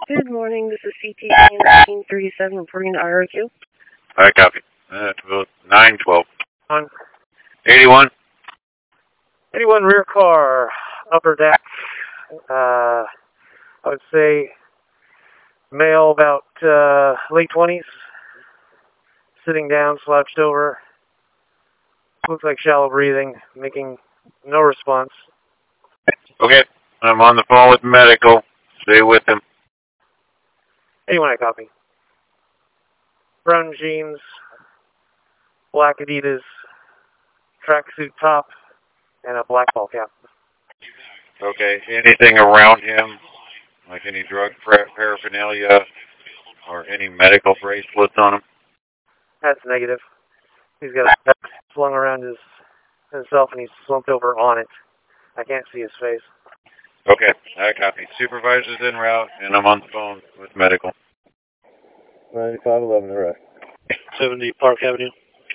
Good morning, this is CT 1937 reporting to IRQ. I copy. 912. On 81. 81 rear car, upper deck. I would say male about late 20s, sitting down, slouched over. Looks like shallow breathing, making no response. Okay. I'm on the phone with medical. Stay with him. 81, I copy. Brown jeans, black Adidas, tracksuit top, and a black ball cap. Okay. Anything around him, like any drug paraphernalia or any medical bracelets on him? That's negative. He's got a bag slung around himself, and he's slumped over on it. I can't see his face. Okay. I copy. Supervisor's en route, and I'm on the phone with medical. 9511, right. 70 Park Avenue.